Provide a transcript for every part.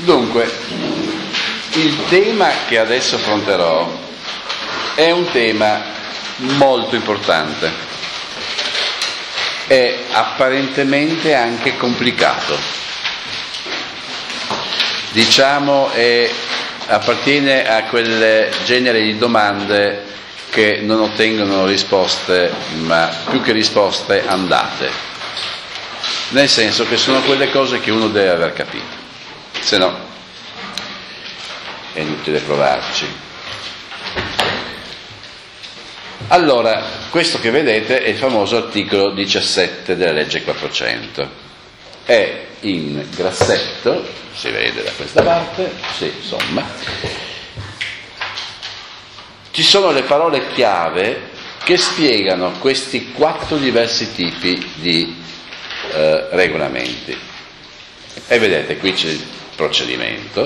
Dunque, il tema che adesso affronterò è un tema molto importante, è apparentemente anche complicato, diciamo, appartiene a quel genere di domande che non ottengono risposte, ma più che risposte andate, nel senso che sono quelle cose che uno deve aver capito, se no è inutile provarci. Allora, questo che vedete è il famoso articolo 17 della legge 400, è in grassetto, si vede da questa parte, sì, insomma, ci sono le parole chiave che spiegano questi 4 diversi tipi di regolamenti. E vedete, qui c'è il procedimento,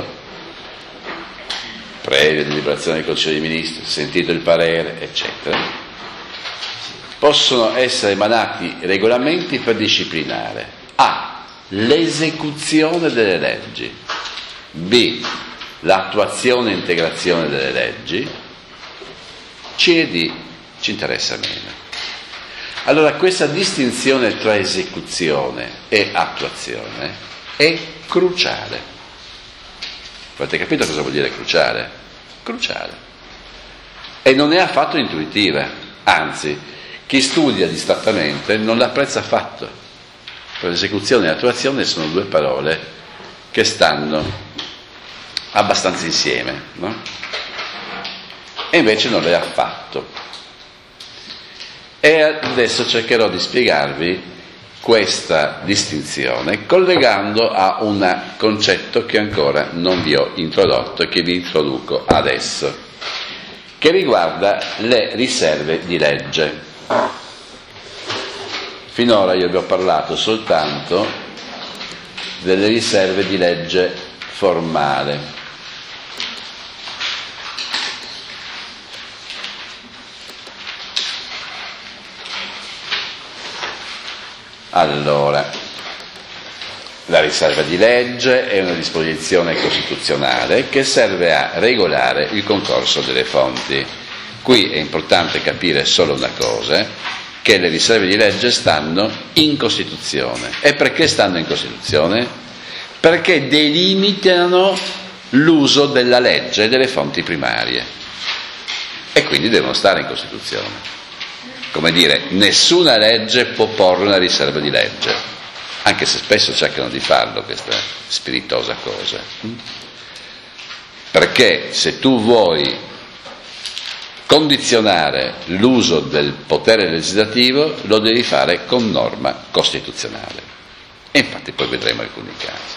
previa deliberazione del Consiglio dei Ministri, sentito il parere, eccetera. Possono essere emanati regolamenti per disciplinare A. l'esecuzione delle leggi, B. l'attuazione e integrazione delle leggi, C e D ci interessa meno. Allora, questa distinzione tra esecuzione e attuazione è cruciale. Avete capito cosa vuol dire cruciale? Cruciale. E non è affatto intuitiva, anzi, chi studia distrattamente non l'apprezza affatto. Per esecuzione e attuazione sono 2 parole che stanno abbastanza insieme, no? E invece non è affatto. E adesso cercherò di spiegarvi questa distinzione collegando a un concetto che ancora non vi ho introdotto e che vi introduco adesso, che riguarda le riserve di legge. Finora io vi ho parlato soltanto delle riserve di legge formale. Allora, la riserva di legge è una disposizione costituzionale che serve a regolare il concorso delle fonti. Qui è importante capire solo una cosa, che le riserve di legge stanno in Costituzione. E perché stanno in Costituzione? Perché delimitano l'uso della legge e delle fonti primarie. E quindi devono stare in Costituzione. Come dire, nessuna legge può porre una riserva di legge, anche se spesso cercano di farlo, questa spiritosa cosa. Perché se tu vuoi condizionare l'uso del potere legislativo, lo devi fare con norma costituzionale. E infatti poi vedremo alcuni casi.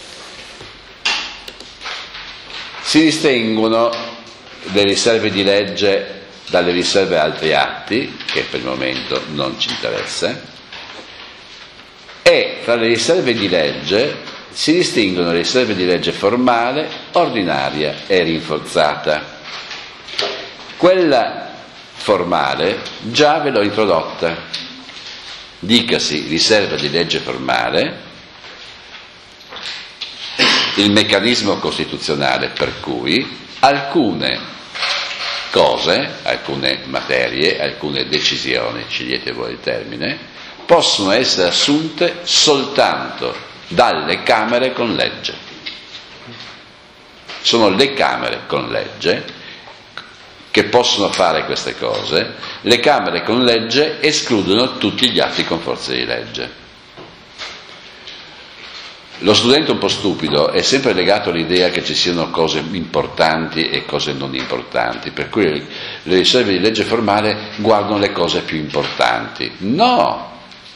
Si distinguono le riserve di legge dalle riserve a altri atti, che per il momento non ci interessa, e tra le riserve di legge si distinguono le riserve di legge formale, ordinaria e rinforzata. Quella formale già ve l'ho introdotta, dicasi riserva di legge formale, il meccanismo costituzionale per cui alcune cose, alcune materie, alcune decisioni, scegliete voi il termine, possono essere assunte soltanto dalle Camere con legge. Sono le Camere con legge che possono fare queste cose. Le Camere con legge escludono tutti gli atti con forza di legge. Lo studente un po' stupido è sempre legato all'idea che ci siano cose importanti e cose non importanti, per cui le riserve di legge formale guardano le cose più importanti. No.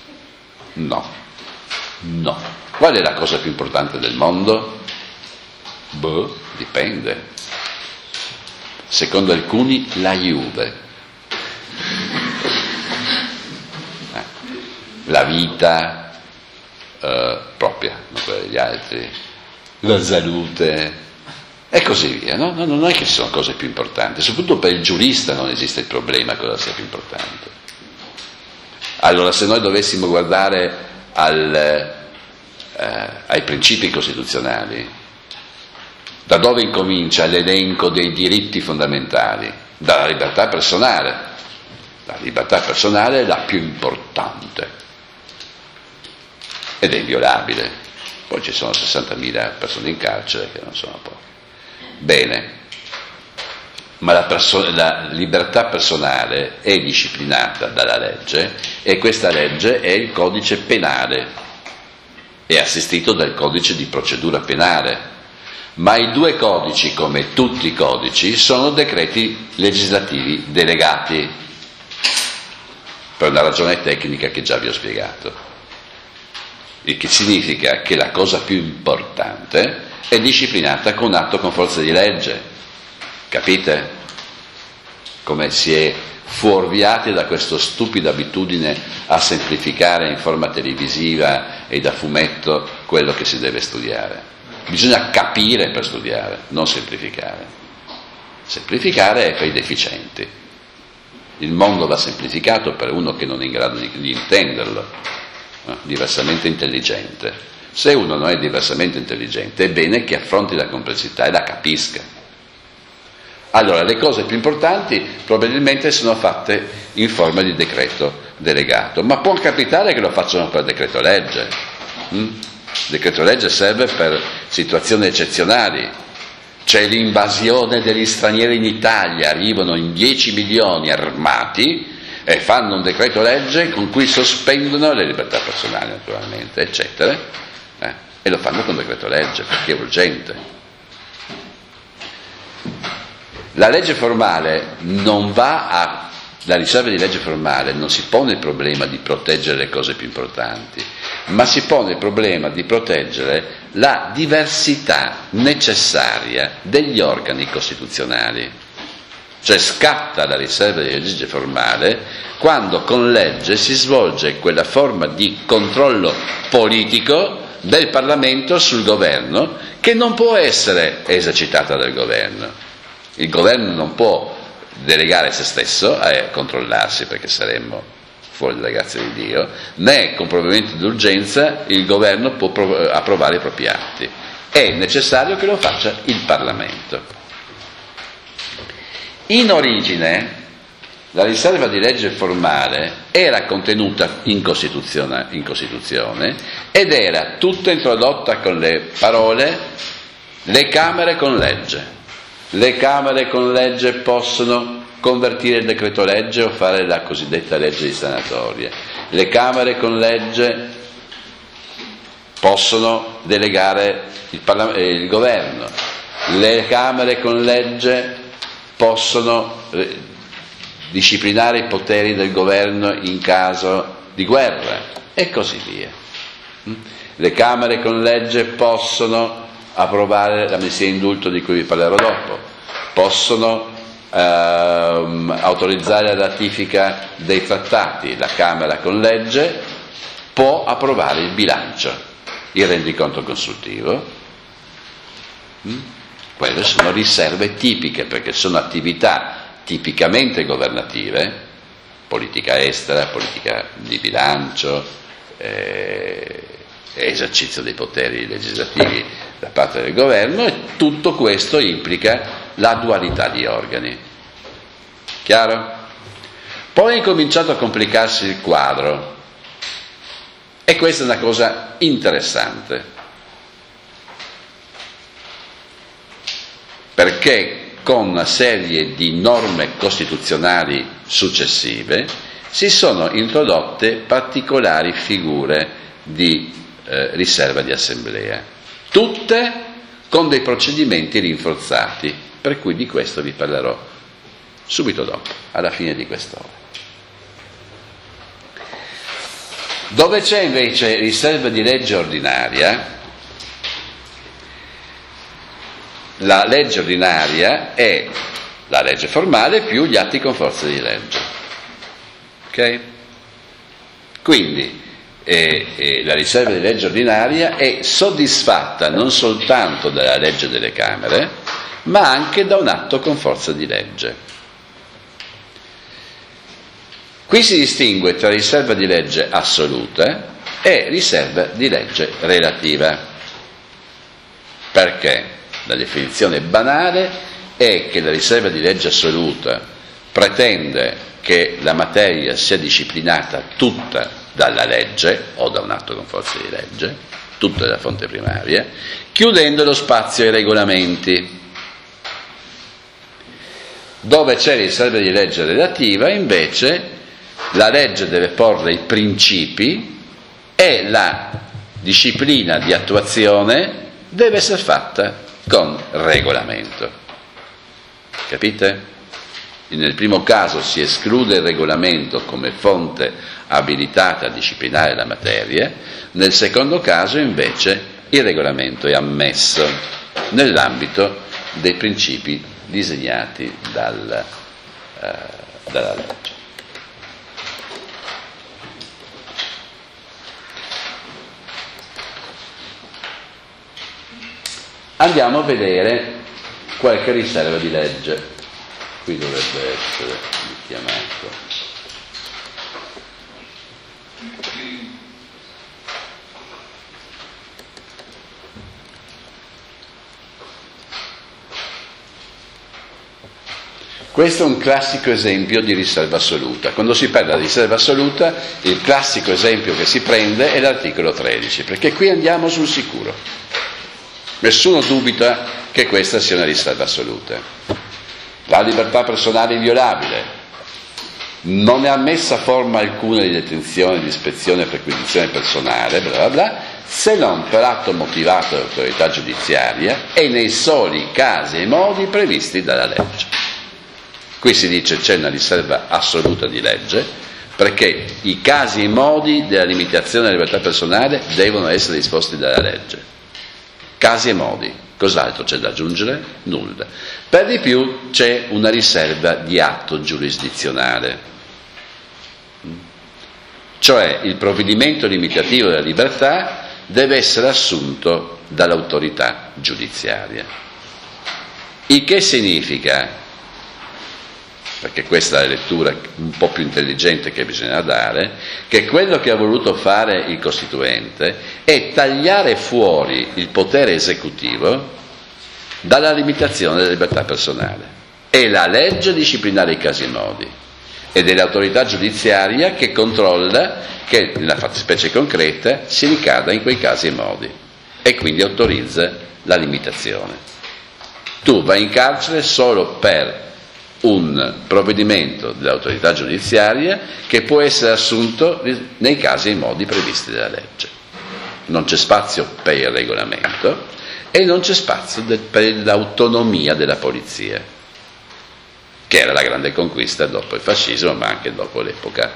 Qual è la cosa più importante del mondo? Dipende. Secondo alcuni la Juve. La vita propria, non quella degli altri, la salute e così via, no? Non è che ci sono cose più importanti, soprattutto per il giurista non esiste il problema cosa sia più importante. Allora, se noi dovessimo guardare ai principi costituzionali, Da dove incomincia l'elenco dei diritti fondamentali? Dalla libertà personale. La libertà personale è la più importante ed è inviolabile. Poi ci sono 60.000 persone in carcere che non sono poche. Bene, ma la libertà personale è disciplinata dalla legge e questa legge è il codice penale, è assistito dal codice di procedura penale. Ma i due codici, come tutti i codici, sono decreti legislativi delegati, per una ragione tecnica che già vi ho spiegato, il che significa che la cosa più importante è disciplinata con atto con forza di legge. Capite? Come si è fuorviati da questa stupida abitudine a semplificare in forma televisiva e da fumetto quello che si deve studiare. Bisogna capire per studiare, non semplificare. Semplificare è per i deficienti. Il mondo va semplificato per uno che non è in grado di intenderlo, diversamente intelligente. Se uno non è diversamente intelligente, è bene che affronti la complessità e la capisca. Allora, le cose più importanti probabilmente sono fatte in forma di decreto delegato, ma può capitare che lo facciano per decreto legge. Il decreto legge serve per situazioni eccezionali. C'è l'invasione degli stranieri in Italia, arrivano in 10 milioni armati e fanno un decreto legge con cui sospendono le libertà personali, naturalmente, eccetera, e lo fanno con decreto legge perché è urgente. La legge formale non va a... La riserva di legge formale non si pone il problema di proteggere le cose più importanti, ma si pone il problema di proteggere la diversità necessaria degli organi costituzionali. Cioè scatta la riserva di legge formale quando con legge si svolge quella forma di controllo politico del Parlamento sul governo che non può essere esercitata dal governo. Il governo non può delegare se stesso a controllarsi, perché saremmo fuori dalla grazia di Dio, né con provvedimento d'urgenza il governo può approvare i propri atti. È necessario che lo faccia il Parlamento. In origine la riserva di legge formale era contenuta in Costituzione ed era tutta introdotta con le parole le Camere con legge. Le Camere con legge possono convertire il decreto legge o fare la cosiddetta legge di sanatoria. Le Camere con legge possono delegare il governo. Le Camere con legge possono disciplinare i poteri del governo in caso di guerra e così via. Le Camere con legge possono approvare l'amnistia e indulto di cui vi parlerò dopo, possono autorizzare la ratifica dei trattati. La Camera con legge può approvare il bilancio, il rendiconto consultivo. Quelle sono riserve tipiche, perché sono attività tipicamente governative, politica estera, politica di bilancio, esercizio dei poteri legislativi da parte del governo, e tutto questo implica la dualità di organi. Chiaro? Poi è incominciato a complicarsi il quadro, e questa è una cosa interessante, perché con una serie di norme costituzionali successive si sono introdotte particolari figure di riserva di assemblea, tutte con dei procedimenti rinforzati, per cui di questo vi parlerò subito dopo, alla fine di quest'ora. Dove c'è invece riserva di legge ordinaria, la legge ordinaria è la legge formale più gli atti con forza di legge. Ok? Quindi la riserva di legge ordinaria è soddisfatta non soltanto dalla legge delle Camere, ma anche da un atto con forza di legge. Qui si distingue tra riserva di legge assoluta e riserva di legge relativa. Perché? La definizione banale è che la riserva di legge assoluta pretende che la materia sia disciplinata tutta dalla legge o da un atto con forza di legge, tutta dalla fonte primaria, chiudendo lo spazio ai regolamenti. Dove c'è riserva di legge relativa, invece, la legge deve porre i principi e la disciplina di attuazione deve essere fatta con regolamento. Capite? Nel primo caso si esclude il regolamento come fonte abilitata a disciplinare la materia, nel secondo caso invece il regolamento è ammesso nell'ambito dei principi disegnati dalla legge. Andiamo a vedere qualche riserva di legge. Qui dovrebbe essere richiamato. Questo è un classico esempio di riserva assoluta. Quando si parla di riserva assoluta, il classico esempio che si prende è l'articolo 13, perché qui andiamo sul sicuro. Nessuno dubita che questa sia una riserva assoluta. La libertà personale è inviolabile, non è ammessa forma alcuna di detenzione, di ispezione e perquisizione personale, bla bla bla, se non per atto motivato dall'autorità giudiziaria e nei soli casi e modi previsti dalla legge. Qui si dice c'è una riserva assoluta di legge, perché i casi e i modi della limitazione della libertà personale devono essere disposti dalla legge. Casi e modi, cos'altro c'è da aggiungere? Nulla. Per di più c'è una riserva di atto giurisdizionale, cioè il provvedimento limitativo della libertà deve essere assunto dall'autorità giudiziaria. Il che significa, perché questa è la lettura un po' più intelligente che bisogna dare, che quello che ha voluto fare il Costituente è tagliare fuori il potere esecutivo dalla limitazione della libertà personale. È la legge a disciplinare i casi e modi ed è l'autorità giudiziaria che controlla che nella fattispecie concreta si ricada in quei casi e modi e quindi autorizza la limitazione. Tu vai in carcere solo per un provvedimento dell'autorità giudiziaria che può essere assunto nei casi e modi previsti dalla legge. Non c'è spazio per il regolamento e non c'è spazio per l'autonomia della polizia, che era la grande conquista dopo il fascismo, ma anche dopo l'epoca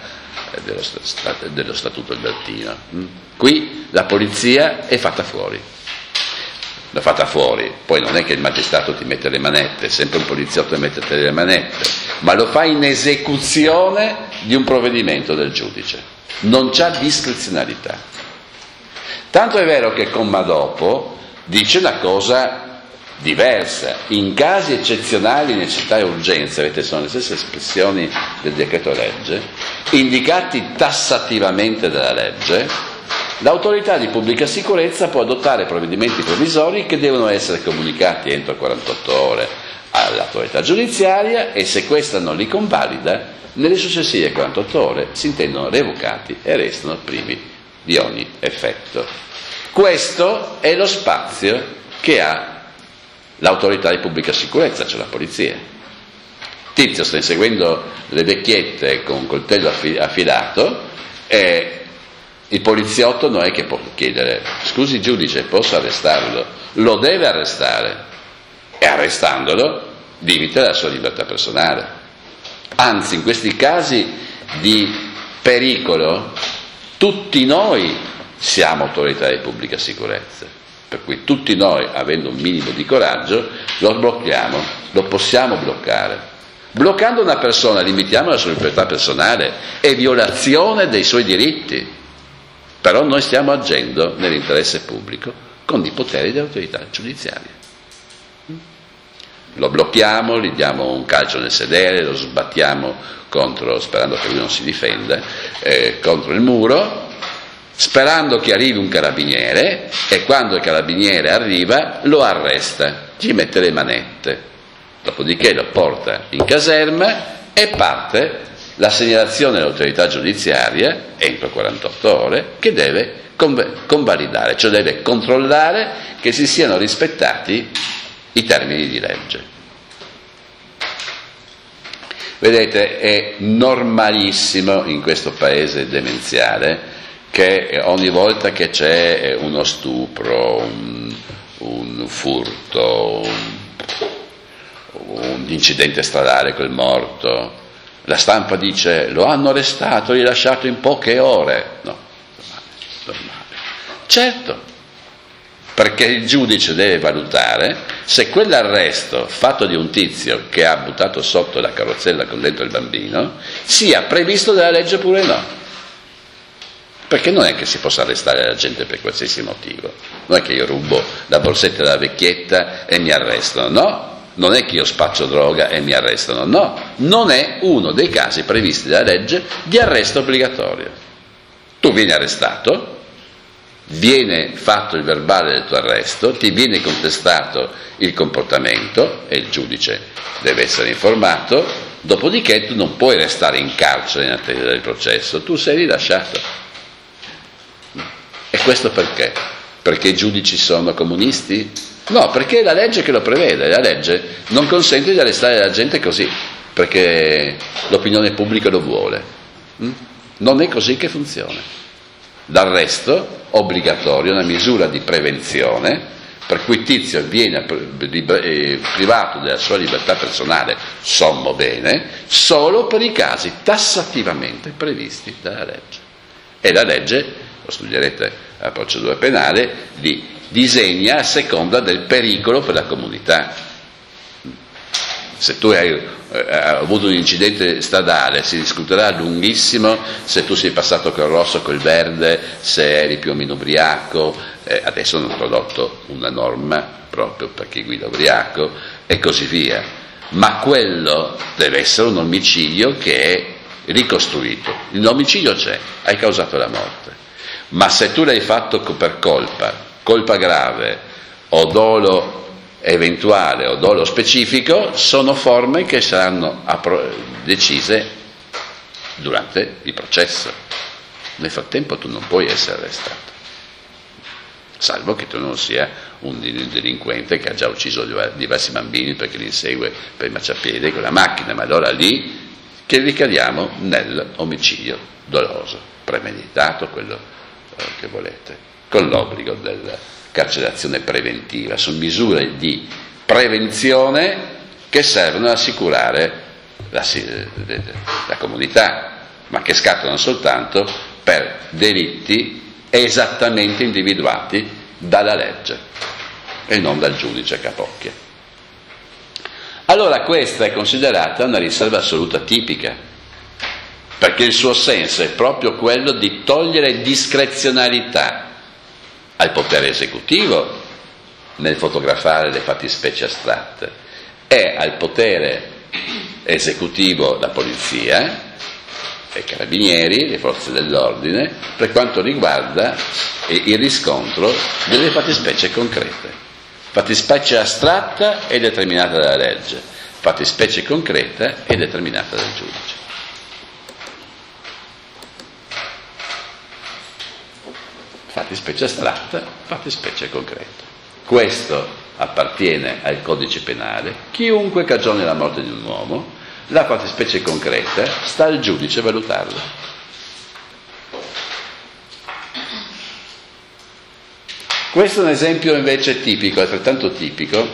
dello Statuto Albertino. Qui la polizia è fatta fuori. L'ha fatta fuori, poi non è che il magistrato ti mette le manette, è sempre un poliziotto a metterti le manette, ma lo fa in esecuzione di un provvedimento del giudice, non c'ha discrezionalità. Tanto è vero che comma dopo dice una cosa diversa: in casi eccezionali, necessità e urgenza, vedete, sono le stesse espressioni del decreto legge, indicati tassativamente dalla legge, l'autorità di pubblica sicurezza può adottare provvedimenti provvisori che devono essere comunicati entro 48 ore all'autorità giudiziaria e se questa non li convalida, nelle successive 48 ore si intendono revocati e restano privi di ogni effetto. Questo è lo spazio che ha l'autorità di pubblica sicurezza, cioè la polizia. Tizio sta inseguendo le vecchiette con un coltello affilato e il poliziotto non è che può chiedere: scusi giudice, posso arrestarlo? Lo deve arrestare e arrestandolo limita la sua libertà personale. Anzi, in questi casi di pericolo tutti noi siamo autorità di pubblica sicurezza, per cui tutti noi, avendo un minimo di coraggio, lo blocchiamo, lo possiamo bloccare. Bloccando una persona limitiamo la sua libertà personale, è violazione dei suoi diritti. Però noi stiamo agendo nell'interesse pubblico con i poteri dell'autorità giudiziaria. Lo blocchiamo, gli diamo un calcio nel sedere, lo sbattiamo contro, sperando che lui non si difenda, contro il muro, sperando che arrivi un carabiniere e quando il carabiniere arriva lo arresta. gli mette le manette, dopodiché lo porta in caserma e parte la segnalazione all'autorità giudiziaria entro 48 ore che deve convalidare, cioè deve controllare che si siano rispettati i termini di legge. Vedete, è normalissimo in questo paese demenziale che ogni volta che c'è uno stupro, un furto, un incidente stradale col morto, la stampa dice lo hanno arrestato, rilasciato in poche ore. No, normale. Certo, perché il giudice deve valutare se quell'arresto fatto di un tizio che ha buttato sotto la carrozzella con dentro il bambino sia previsto dalla legge oppure no. Perché non è che si possa arrestare la gente per qualsiasi motivo, non è che io rubo la borsetta della vecchietta e mi arrestano, no, non è che io spaccio droga e mi arrestano, no, non è uno dei casi previsti dalla legge di arresto obbligatorio. Tu vieni arrestato, viene fatto il verbale del tuo arresto, ti viene contestato il comportamento e il giudice deve essere informato, dopodiché tu non puoi restare in carcere in attesa del processo, tu sei rilasciato. E questo perché? Perché i giudici sono comunisti? No, perché è la legge che lo prevede, la legge non consente di arrestare la gente così, perché l'opinione pubblica lo vuole. Non è così che funziona. L'arresto obbligatorio è una misura di prevenzione per cui il tizio viene privato della sua libertà personale, sommo bene, solo per i casi tassativamente previsti dalla legge. E la legge, lo studierete alla procedura penale, li disegna a seconda del pericolo per la comunità. Se tu hai avuto un incidente stradale si discuterà lunghissimo se tu sei passato col rosso, col verde, se eri più o meno ubriaco, adesso hanno introdotto una norma proprio per chi guida ubriaco e così via, ma quello deve essere un omicidio che è ricostruito. L'omicidio c'è, hai causato la morte, ma se tu l'hai fatto per colpa grave o dolo eventuale o dolo specifico, sono forme che saranno decise durante il processo. Nel frattempo tu non puoi essere arrestato, salvo che tu non sia un delinquente che ha già ucciso diversi bambini perché li insegue per il marciapiede con la macchina, ma allora lì che ricadiamo nell'omicidio doloso, premeditato, quello che volete, con l'obbligo della carcerazione preventiva. Sono misure di prevenzione che servono ad assicurare la comunità, ma che scattano soltanto per delitti esattamente individuati dalla legge e non dal giudice capocchia. Allora questa è considerata una riserva assoluta tipica, perché il suo senso è proprio quello di togliere discrezionalità al potere esecutivo nel fotografare le fattispecie astratte e al potere esecutivo, la polizia, i carabinieri, le forze dell'ordine, per quanto riguarda il riscontro delle fattispecie concrete. Fattispecie astratta è determinata dalla legge, fattispecie concreta è determinata dal giudice. Fattispecie astratta, fattispecie concreta. Questo appartiene al codice penale. Chiunque cagioni la morte di un uomo, la fattispecie concreta sta al giudice valutarla. Questo è un esempio invece tipico, altrettanto tipico.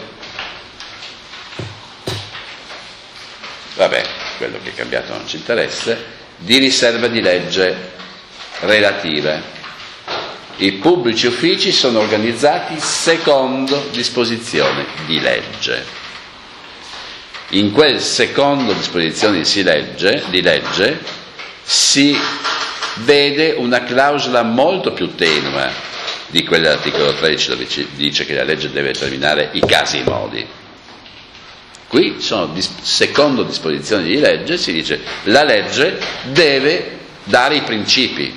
Vabbè, quello che è cambiato non ci interessa, di riserva di legge relative. I pubblici uffici sono organizzati secondo disposizione di legge. In quel secondo disposizione di legge si vede una clausola molto più tenue di quella dell'articolo 13, dove dice che la legge deve determinare i casi e i modi. Qui sono secondo disposizione di legge, si dice la legge deve dare i principi.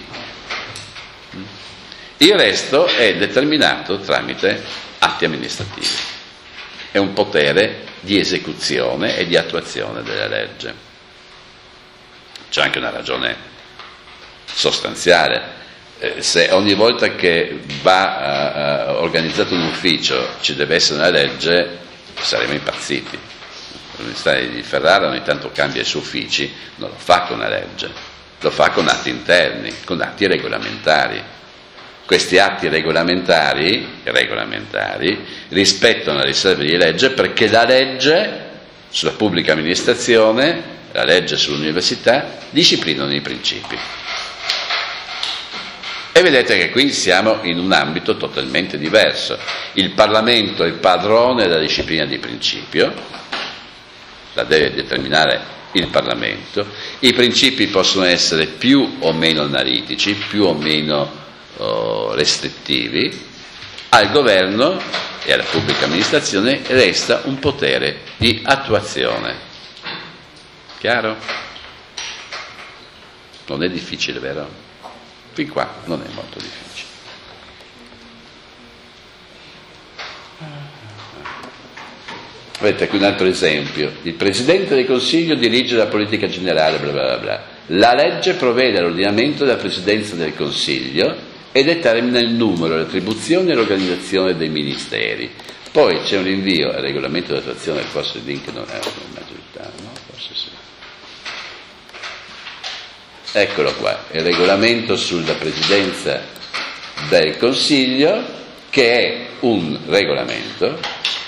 Il resto è determinato tramite atti amministrativi. è un potere di esecuzione e di attuazione della legge. C'è anche una ragione sostanziale. Se ogni volta che va organizzato un ufficio ci deve essere una legge, saremo impazziti. L'Università di Ferrara ogni tanto cambia i suoi uffici, non lo fa con una legge, lo fa con atti interni, con atti regolamentari. Questi atti regolamentari rispettano le riserve di legge, perché la legge sulla pubblica amministrazione, la legge sull'università disciplinano i principi. E vedete che qui siamo in un ambito totalmente diverso. Il Parlamento è il padrone della disciplina di principio, la deve determinare il Parlamento. I principi possono essere più o meno analitici, più o meno restrittivi. Al governo e alla pubblica amministrazione resta un potere di attuazione. Chiaro? Non è difficile, vero? Fin qua non è molto difficile. Vedete qui un altro esempio. Il Presidente del Consiglio dirige la politica generale, bla bla bla. La legge provvede all'ordinamento della Presidenza del Consiglio e determina il numero, le attribuzioni e l'organizzazione dei ministeri. Poi c'è un rinvio al regolamento di attuazione, forse il link non è maggioritario, no? Forse sì. Eccolo qua, il regolamento sulla Presidenza del Consiglio, che è un regolamento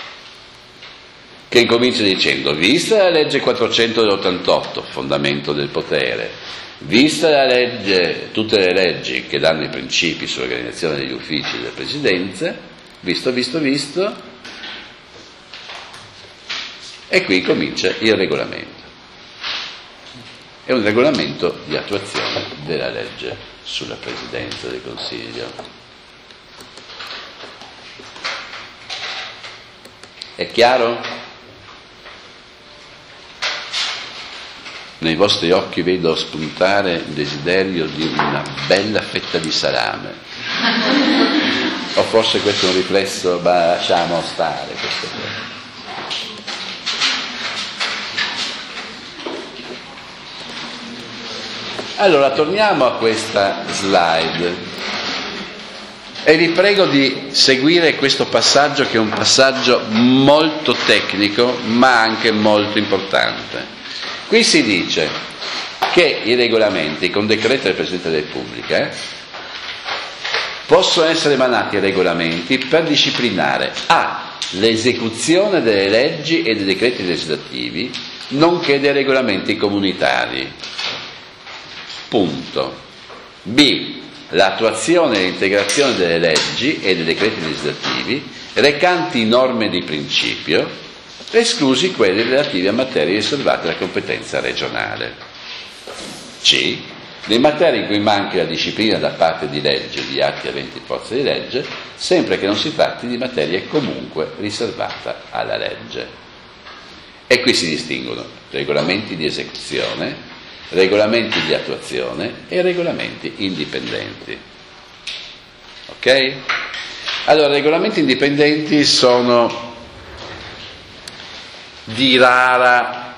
che incomincia dicendo: vista la legge 488, fondamento del potere, vista la legge, tutte le leggi che danno i principi sull'organizzazione degli uffici della Presidenza, visto, e qui comincia il regolamento. È un regolamento di attuazione della legge sulla Presidenza del Consiglio. È chiaro? Nei vostri occhi vedo spuntare il desiderio di una bella fetta di salame. O forse questo è un riflesso, ma lasciamo stare queste cose. Allora, torniamo a questa slide e vi prego di seguire questo passaggio, che è un passaggio molto tecnico ma anche molto importante. Qui si dice che i regolamenti con decreto del Presidente della Repubblica possono essere emanati regolamenti per disciplinare l'esecuzione delle leggi e dei decreti legislativi, nonché dei regolamenti comunitari. Punto. B. L'attuazione e l'integrazione delle leggi e dei decreti legislativi recanti norme di principio, esclusi quelli relativi a materie riservate alla competenza regionale. C. Le materie in cui manchi la disciplina da parte di legge di atti aventi forza di legge, sempre che non si tratti di materie comunque riservata alla legge. E qui si distinguono regolamenti di esecuzione, regolamenti di attuazione e regolamenti indipendenti. Ok? Allora, regolamenti indipendenti sono di rara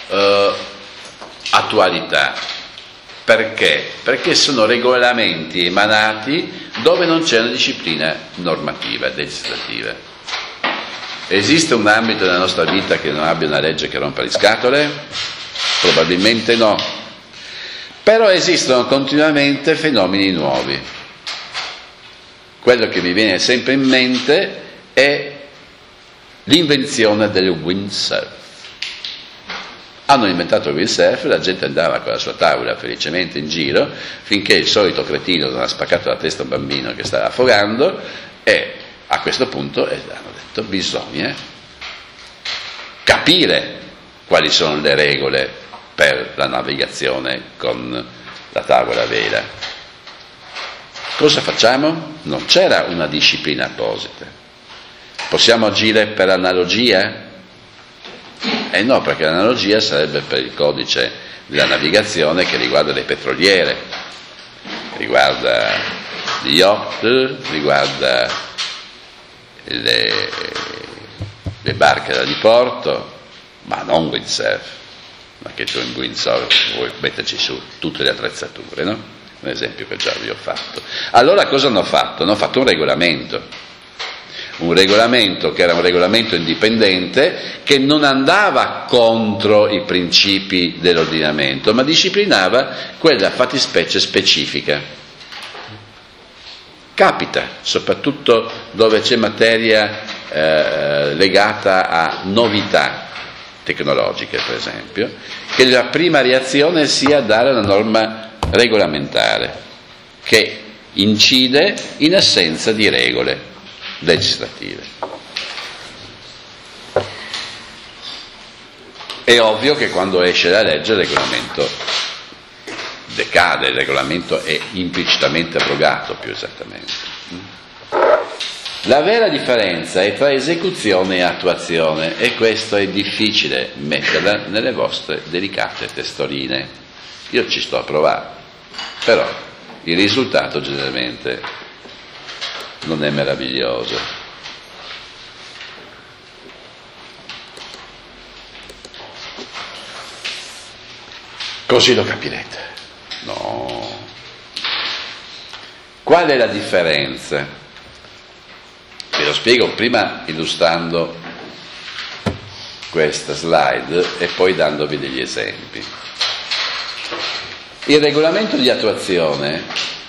attualità. Perché? Perché sono regolamenti emanati dove non c'è una disciplina normativa, legislativa. Esiste un ambito della nostra vita che non abbia una legge che rompa le scatole? Probabilmente no. Però esistono continuamente fenomeni nuovi. Quello che mi viene sempre in mente è l'invenzione del windsurf. Hanno inventato il windsurf, la gente andava con la sua tavola felicemente in giro, finché il solito cretino non ha spaccato la testa a un bambino che stava affogando, e a questo punto hanno detto: bisogna capire quali sono le regole per la navigazione con la tavola a vela. Cosa facciamo? Non c'era una disciplina apposita. Possiamo agire per analogia? No, perché l'analogia sarebbe per il codice della navigazione che riguarda le petroliere, riguarda gli yacht, riguarda le barche da diporto, ma non windsurf, ma che tu in windsurf vuoi metterci su tutte le attrezzature, no? Un esempio che già vi ho fatto. Allora cosa hanno fatto? Hanno fatto un regolamento che era un regolamento indipendente, che non andava contro i principi dell'ordinamento, ma disciplinava quella fattispecie specifica. Capita, soprattutto dove c'è materia legata a novità tecnologiche, per esempio, che la prima reazione sia dare una norma regolamentare che incide in assenza di regole legislative. È ovvio che quando esce la legge il regolamento decade, il regolamento è implicitamente abrogato, più esattamente. La vera differenza è tra esecuzione e attuazione, e questo è difficile metterla nelle vostre delicate testoline. Io ci sto a provare, però il risultato generalmente non è meraviglioso. Così lo capirete. No. Qual è la differenza? Ve lo spiego prima illustrando questa slide e poi dandovi degli esempi. Il regolamento di attuazione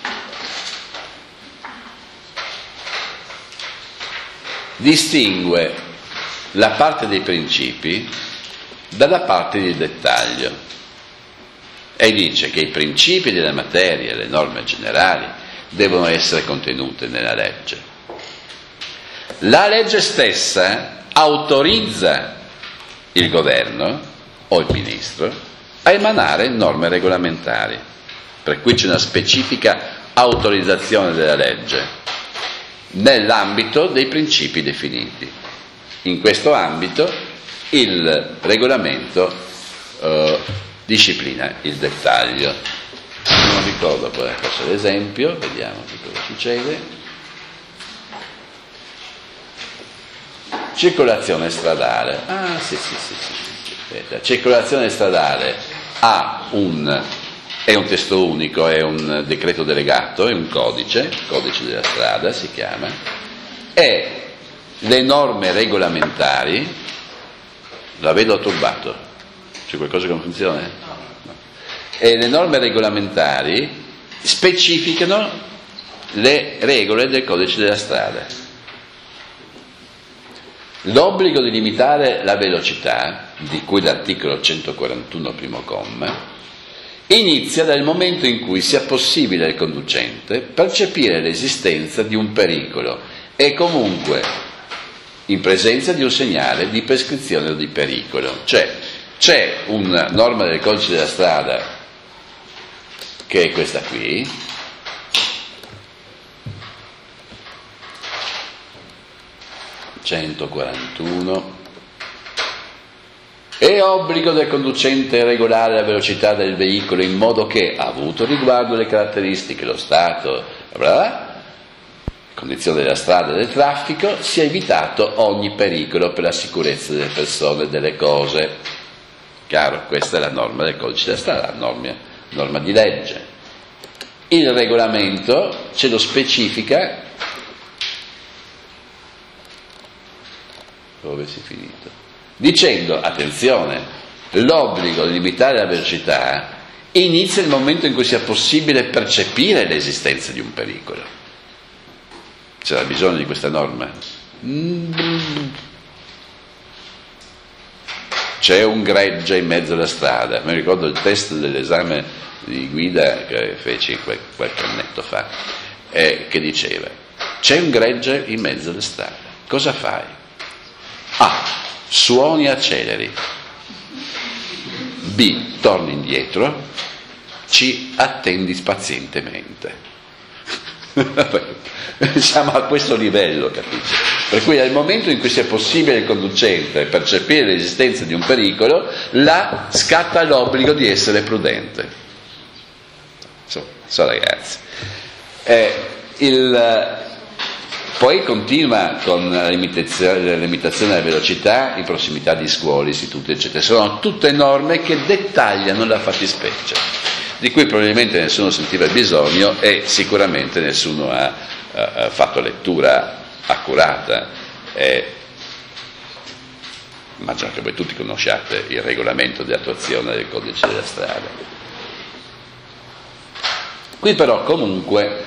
distingue la parte dei principi dalla parte del dettaglio e dice che i principi della materia e le norme generali devono essere contenute nella legge. La legge stessa autorizza il governo o il ministro a emanare norme regolamentari, per cui c'è una specifica autorizzazione della legge nell'ambito dei principi definiti. In questo ambito il regolamento disciplina il dettaglio. Non ricordo qual è questo l'esempio, vediamo che cosa succede. Circolazione stradale. Sì. Aspetta. Circolazione stradale è un testo unico, è un decreto delegato, è un codice della strada si chiama, e le norme regolamentari, la vedo turbato, c'è qualcosa che non funziona? No. E le norme regolamentari specificano le regole del codice della strada. L'obbligo di limitare la velocità, di cui l'articolo 141 primo comma, inizia dal momento in cui sia possibile al conducente percepire l'esistenza di un pericolo e comunque in presenza di un segnale di prescrizione o di pericolo. Cioè c'è una norma del codice della strada che è questa qui, (141) è obbligo del conducente regolare la velocità del veicolo in modo che, avuto riguardo le caratteristiche, lo stato, condizione della strada e del traffico, sia evitato ogni pericolo per la sicurezza delle persone e delle cose. Chiaro, questa è la norma del codice della strada, norma di legge. Il regolamento ce lo specifica. Dove si è finito? Dicendo, attenzione, l'obbligo di limitare la velocità inizia nel momento in cui sia possibile percepire l'esistenza di un pericolo. C'era bisogno di questa norma? C'è un gregge in mezzo alla strada. Mi ricordo il test dell'esame di guida che feci qualche annetto fa, che diceva: c'è un gregge in mezzo alla strada, cosa fai? A. Suoni e acceleri. B. Torni indietro. C. Attendi pazientemente. Siamo a questo livello, capisci? Per cui nel momento in cui sia possibile il conducente percepire l'esistenza di un pericolo, là scatta l'obbligo di essere prudente. So ragazzi. Poi continua con la limitazione della velocità in prossimità di scuole, istituti, eccetera. Sono tutte norme che dettagliano la fattispecie, di cui probabilmente nessuno sentiva il bisogno e sicuramente nessuno ha fatto lettura accurata. Immagino che voi tutti conosciate il regolamento di attuazione del codice della strada. Qui però comunque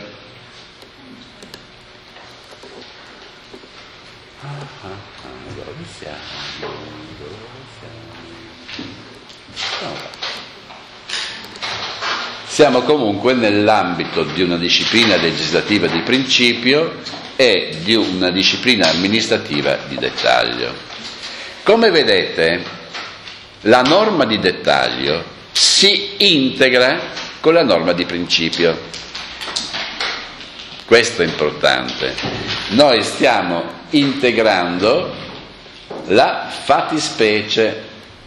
siamo comunque nell'ambito di una disciplina legislativa di principio e di una disciplina amministrativa di dettaglio. Come vedete, la norma di dettaglio si integra con la norma di principio. Questo è importante. Noi stiamo integrando la fattispecie.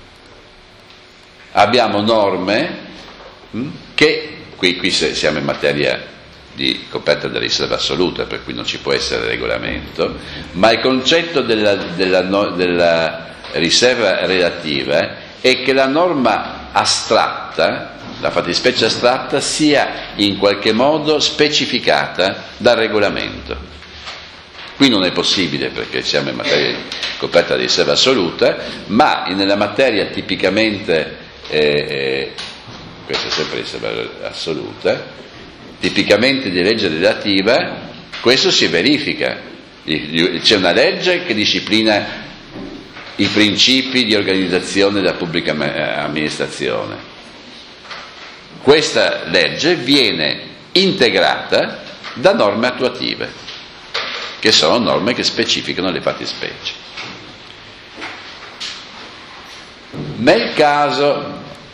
Abbiamo norme che, qui siamo in materia di coperta della riserva assoluta, per cui non ci può essere regolamento, ma il concetto della riserva relativa è che la norma astratta, la fattispecie astratta, sia in qualche modo specificata dal regolamento. Qui non è possibile perché siamo in materia di coperta della riserva assoluta, ma nella materia tipicamente questa è sempre riserva assoluta, tipicamente di legge relativa, questo si verifica. C'è una legge che disciplina i principi di organizzazione della pubblica amministrazione. Questa legge viene integrata da norme attuative, che sono norme che specificano le fattispecie. Nel caso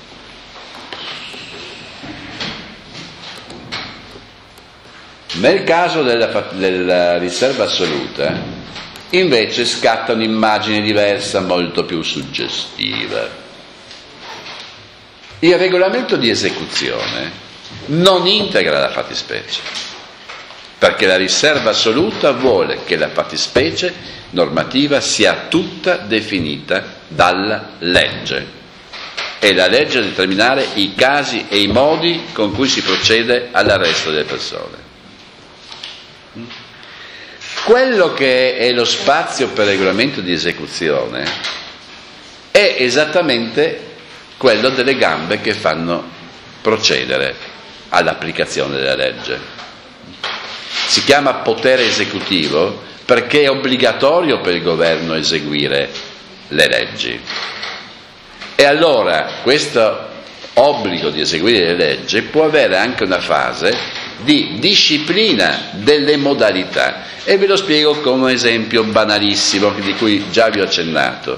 della riserva assoluta, invece, scatta un'immagine diversa, molto più suggestiva. Il regolamento di esecuzione non integra la fattispecie, perché la riserva assoluta vuole che la fattispecie normativa sia tutta definita dalla legge. È la legge a determinare i casi e i modi con cui si procede all'arresto delle persone. Quello che è lo spazio per regolamento di esecuzione è esattamente quello delle gambe che fanno procedere all'applicazione della legge. Si chiama potere esecutivo perché è obbligatorio per il governo eseguire le leggi. E allora questo obbligo di eseguire le leggi può avere anche una fase di disciplina delle modalità, e ve lo spiego con un esempio banalissimo di cui già vi ho accennato.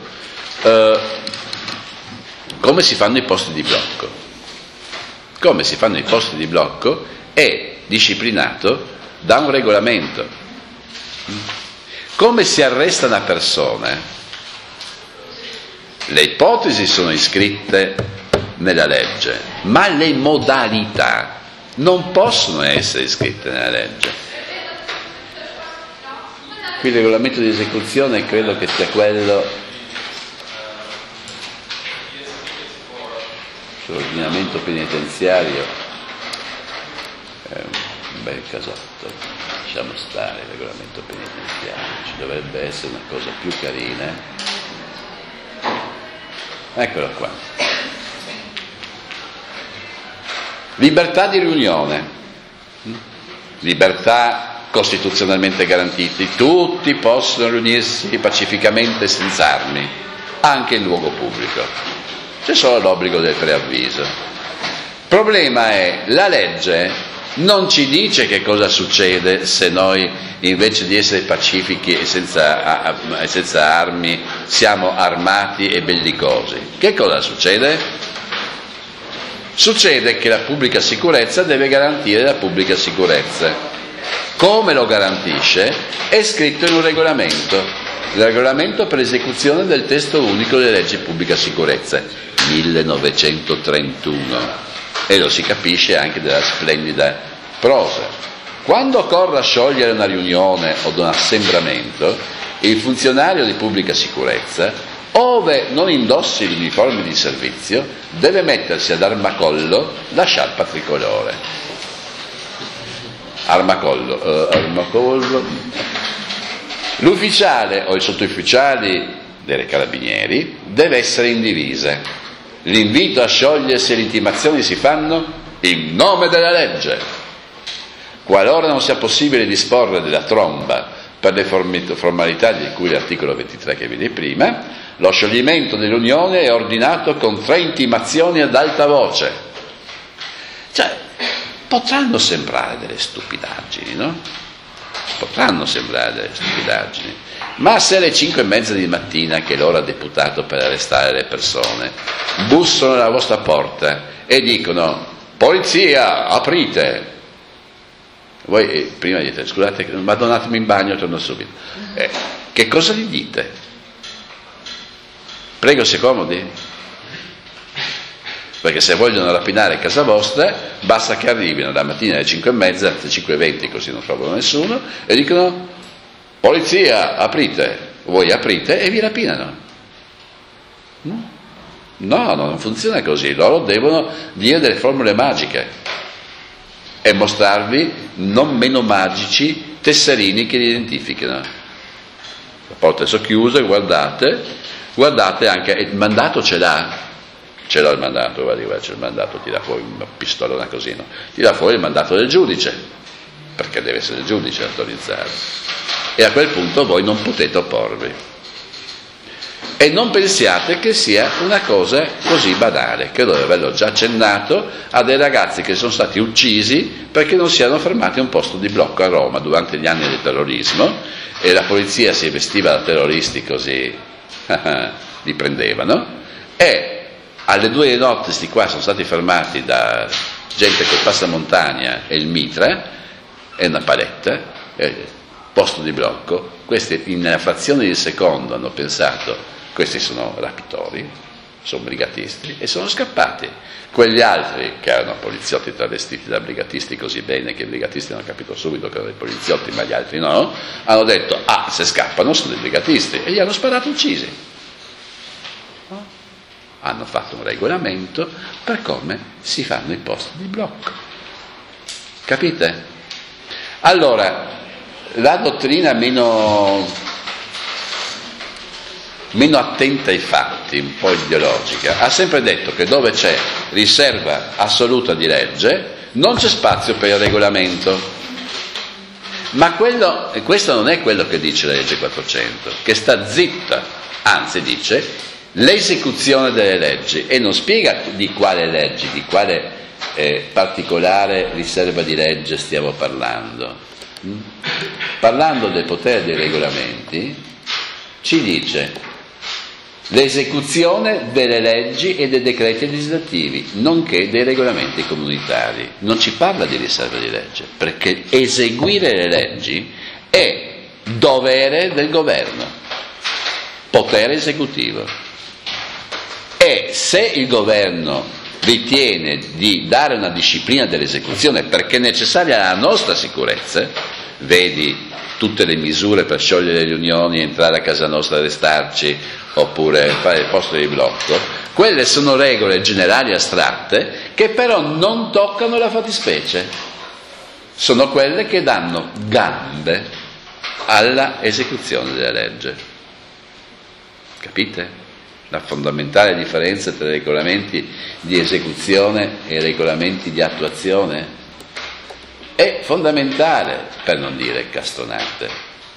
Come si fanno i posti di blocco? Come si fanno i posti di blocco è disciplinato da un regolamento. Come si arresta una persona? Le ipotesi sono iscritte nella legge, ma le modalità non possono essere iscritte nella legge. Qui il regolamento di esecuzione credo che sia quello sull'ordinamento penitenziario, è un bel casotto, lasciamo stare il regolamento penitenziario, ci dovrebbe essere una cosa più carina. Eccolo qua. Libertà di riunione, libertà costituzionalmente garantiti, tutti possono riunirsi pacificamente senza armi, anche in luogo pubblico. C'è solo l'obbligo del preavviso. Il problema è, la legge non ci dice che cosa succede se noi, invece di essere pacifici e senza armi, siamo armati e bellicosi. Che cosa succede? Succede che la pubblica sicurezza deve garantire la pubblica sicurezza. Come lo garantisce? È scritto in un regolamento, il regolamento per l'esecuzione del testo unico delle leggi di pubblica sicurezza, 1931, e lo si capisce anche dalla splendida prosa. quando occorra sciogliere una riunione o un assembramento, il funzionario di pubblica sicurezza, ove non indossi l'uniforme di servizio, deve mettersi ad armacollo la sciarpa tricolore. Armacollo. L'ufficiale o i sottufficiali dei carabinieri deve essere in divise. L'invito a sciogliersi e le intimazioni si fanno in nome della legge. Qualora non sia possibile disporre della tromba per le formalità di cui l'articolo 23 che vedi prima, lo scioglimento dell'unione è ordinato con 3 intimazioni ad alta voce. Cioè, potranno sembrare delle stupidaggini, no? Potranno sembrare delle stupidaggini, ma se alle 5:30 di mattina, che è l'ora deputato per arrestare le persone, bussano alla vostra porta e dicono polizia, aprite, voi prima dite scusate, ma donatemi in bagno, torno subito, che cosa gli dite? Prego, si accomodi, perché se vogliono rapinare casa vostra basta che arrivino la mattina alle 5:30, alle 5:20, così non trovano nessuno, e dicono polizia, aprite, voi aprite e vi rapinano. No, non funziona così. Loro devono dire delle formule magiche e mostrarvi non meno magici tesserini che li identificano. La porta è socchiusa, guardate anche, il mandato ce l'ha il mandato, guarda, c'è il mandato, tira fuori una pistolona così, no? Tira fuori il mandato del giudice, perché deve essere il giudice a autorizzare, e a quel punto voi non potete opporvi. E non pensiate che sia una cosa così banale. Credo di averlo già accennato a dei ragazzi che sono stati uccisi perché non si erano fermati a un posto di blocco a Roma durante gli anni del terrorismo, e la polizia si vestiva da terroristi così li prendevano, e alle 2 di notte sti qua sono stati fermati da gente col passamontagna e il mitra e una paletta, posto di blocco. Questi in frazione di secondo hanno pensato questi sono rapitori, sono brigatisti, e sono scappati. Quegli altri, che erano poliziotti travestiti da brigatisti così bene che i brigatisti hanno capito subito che erano dei poliziotti ma gli altri no, hanno detto se scappano sono dei brigatisti, e gli hanno sparato, uccisi. Hanno fatto un regolamento per come si fanno i posti di blocco. Capite? Allora, la dottrina meno attenta ai fatti, un po' ideologica, ha sempre detto che dove c'è riserva assoluta di legge non c'è spazio per il regolamento. Ma questo non è quello che dice la legge 400, che sta zitta, anzi dice l'esecuzione delle leggi, e non spiega di quale leggi, di quale particolare riserva di legge stiamo parlando. Parlando del potere dei regolamenti, ci dice l'esecuzione delle leggi e dei decreti legislativi, nonché dei regolamenti comunitari. Non ci parla di riserva di legge, perché eseguire le leggi è dovere del governo, potere esecutivo. E se il governo ritiene di dare una disciplina dell'esecuzione perché è necessaria alla nostra sicurezza, vedi tutte le misure per sciogliere le riunioni, entrare a casa nostra, arrestarci, oppure fare il posto di blocco, quelle sono regole generali astratte che però non toccano la fattispecie, sono quelle che danno gambe alla esecuzione della legge. Capite? La fondamentale differenza tra i regolamenti di esecuzione e i regolamenti di attuazione è fondamentale, per non dire castonate.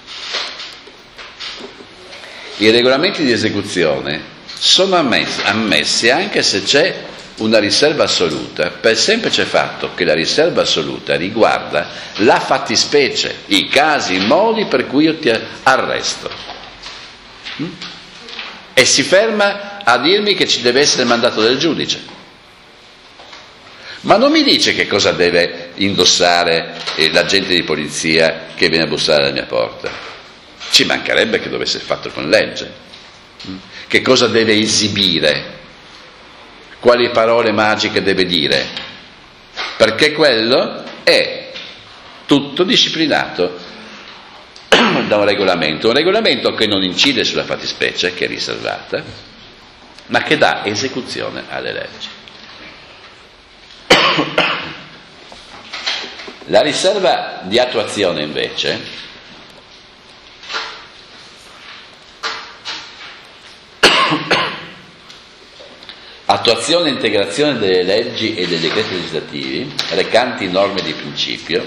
I regolamenti di esecuzione sono ammessi anche se c'è una riserva assoluta, per il semplice fatto che la riserva assoluta riguarda la fattispecie, i casi, i modi per cui io ti arresto. E si ferma a dirmi che ci deve essere il mandato del giudice. Ma non mi dice che cosa deve indossare l'agente di polizia che viene a bussare alla mia porta. Ci mancherebbe che dovesse essere fatto con legge. Che cosa deve esibire? Quali parole magiche deve dire? Perché quello è tutto disciplinato da un regolamento che non incide sulla fattispecie, che è riservata, ma che dà esecuzione alle leggi. La riserva di attuazione invece attuazione e integrazione delle leggi e dei decreti legislativi recanti norme di principio,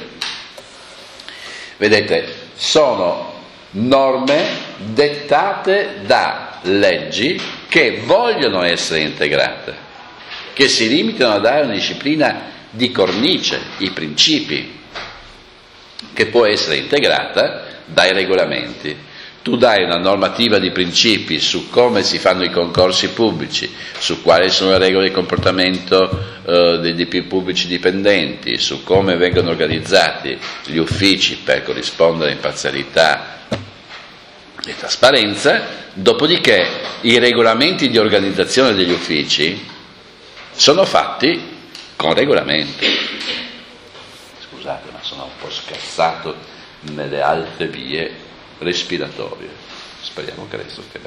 vedete, sono norme dettate da leggi che vogliono essere integrate, che si limitano a dare una disciplina di cornice, i principi, che può essere integrata dai regolamenti. Tu dai una normativa di principi su come si fanno i concorsi pubblici, su quali sono le regole di comportamento dei pubblici dipendenti, su come vengono organizzati gli uffici per corrispondere a imparzialità e trasparenza, dopodiché i regolamenti di organizzazione degli uffici sono fatti con regolamenti. Scusate, ma sono un po' scassato nelle alte vie respiratorie. Speriamo che adesso stia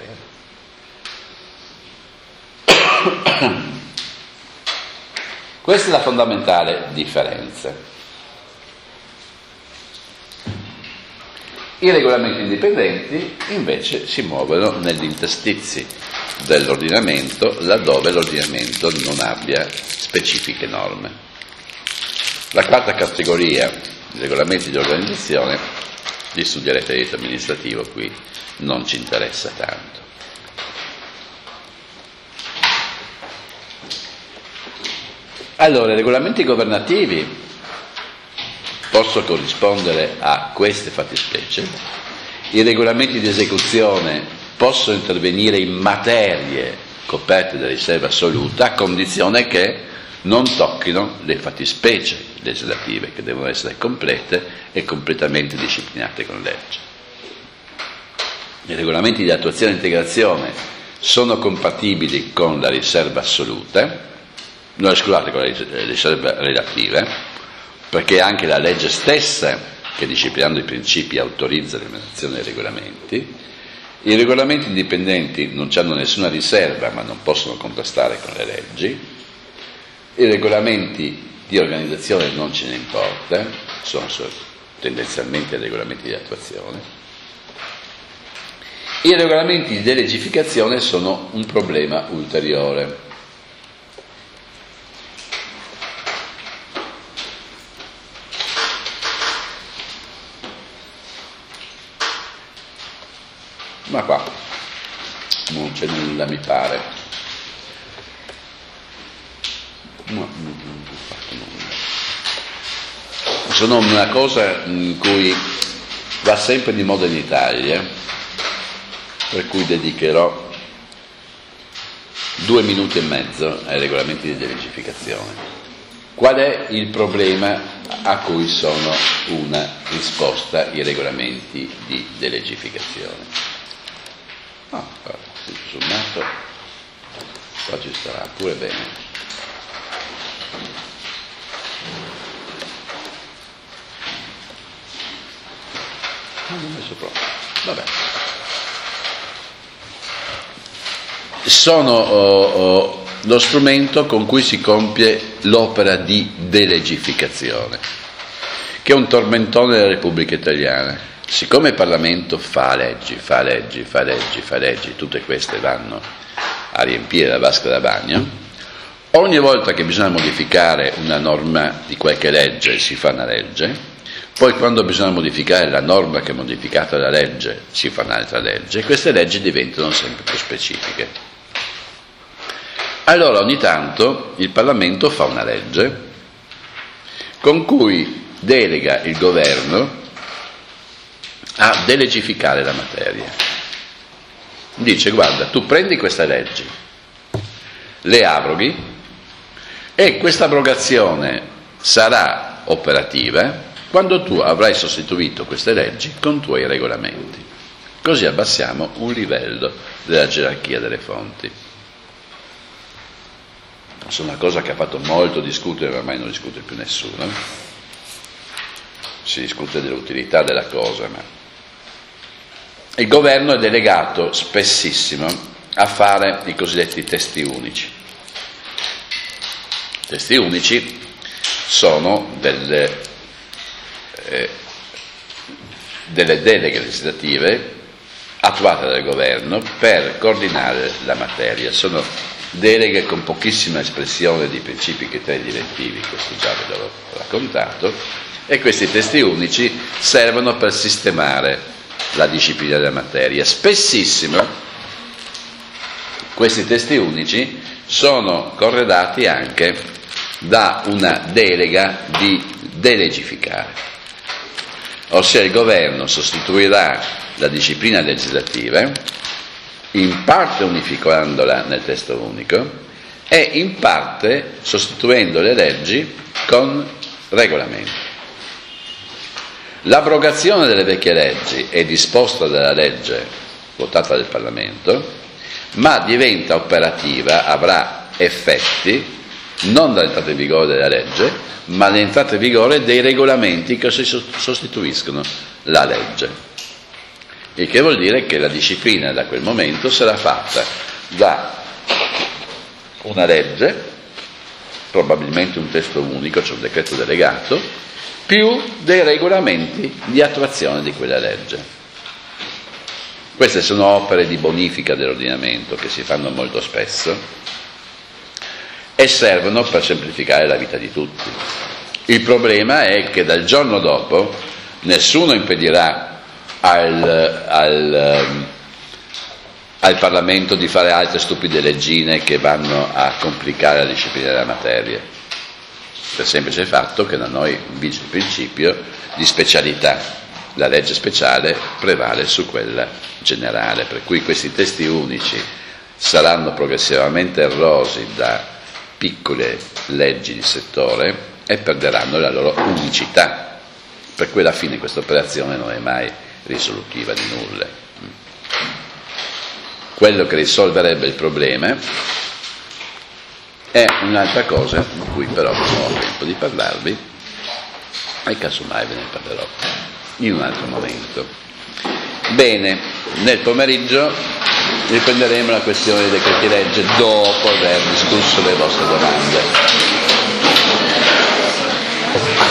bene. Questa è la fondamentale differenza. I regolamenti indipendenti invece si muovono negli interstizi dell'ordinamento laddove l'ordinamento non abbia specifiche norme. La quarta categoria, i regolamenti di organizzazione, li studierete diritto amministrativo, qui non ci interessa tanto. Allora, i regolamenti governativi possono corrispondere a queste fattispecie, i regolamenti di esecuzione possono intervenire in materie coperte da riserva assoluta a condizione che non tocchino le fattispecie legislative, che devono essere complete e completamente disciplinate con legge. I regolamenti di attuazione e integrazione sono compatibili con la riserva assoluta, no, scusate, con le riserve relative, perché anche la legge stessa, che disciplinando i principi autorizza l'emanazione dei regolamenti. I regolamenti indipendenti non hanno nessuna riserva, ma non possono contrastare con le leggi. I regolamenti di organizzazione non ce ne importa, sono tendenzialmente regolamenti di attuazione. I regolamenti di delegificazione sono un problema ulteriore. Ma qua non c'è nulla, mi pare. No, non ho fatto nulla. Sono una cosa in cui va sempre di moda in Italia, per cui dedicherò 2 minuti e mezzo ai regolamenti di delegificazione. Qual è il problema a cui sono una risposta i regolamenti di delegificazione? No, tutto sommato qua ci starà pure bene. Non ho messo proprio. Vabbè. Sono lo strumento con cui si compie l'opera di delegificazione, che è un tormentone della Repubblica Italiana. Siccome il Parlamento fa leggi, tutte queste vanno a riempire la vasca da bagno, ogni volta che bisogna modificare una norma di qualche legge si fa una legge, poi quando bisogna modificare la norma che è modificata la legge si fa un'altra legge, e queste leggi diventano sempre più specifiche. Allora ogni tanto il Parlamento fa una legge con cui delega il governo a delegificare la materia. Dice: guarda, tu prendi queste leggi, le abroghi, e questa abrogazione sarà operativa quando tu avrai sostituito queste leggi con tuoi regolamenti. Così abbassiamo un livello della gerarchia delle fonti. È una cosa che ha fatto molto discutere, ma ormai non discute più nessuno. si discute dell'utilità della cosa, ma il governo è delegato spessissimo a fare i cosiddetti testi unici. I testi unici sono delle deleghe legislative attuate dal governo per coordinare la materia. Sono deleghe con pochissima espressione di principi, criteri direttivi, questo già ve l'ho raccontato, e questi testi unici servono per sistemare la disciplina della materia. Spessissimo questi testi unici sono corredati anche da una delega di delegificare, ossia il governo sostituirà la disciplina legislativa, in parte unificandola nel testo unico e in parte sostituendo le leggi con regolamenti. L'abrogazione delle vecchie leggi è disposta dalla legge votata dal Parlamento, ma diventa operativa, avrà effetti non dall'entrata in vigore della legge, ma dall'entrata in vigore dei regolamenti che sostituiscono la legge. Il che vuol dire che la disciplina da quel momento sarà fatta da una legge, probabilmente un testo unico, cioè un decreto delegato, più dei regolamenti di attuazione di quella legge. Queste sono opere di bonifica dell'ordinamento che si fanno molto spesso e servono per semplificare la vita di tutti. Il problema è che dal giorno dopo nessuno impedirà al Parlamento di fare altre stupide leggine che vanno a complicare la disciplina della materia, per il semplice fatto che da noi vige il principio di specialità, la legge speciale prevale su quella generale, per cui questi testi unici saranno progressivamente erosi da piccole leggi di settore e perderanno la loro unicità, per cui alla fine questa operazione non è mai risolutiva di nulla. Quello che risolverebbe il problema è un'altra cosa di cui però non ho tempo di parlarvi e casomai ve ne parlerò in un altro momento. Bene, nel pomeriggio riprenderemo la questione dei decreti legge dopo aver discusso le vostre domande.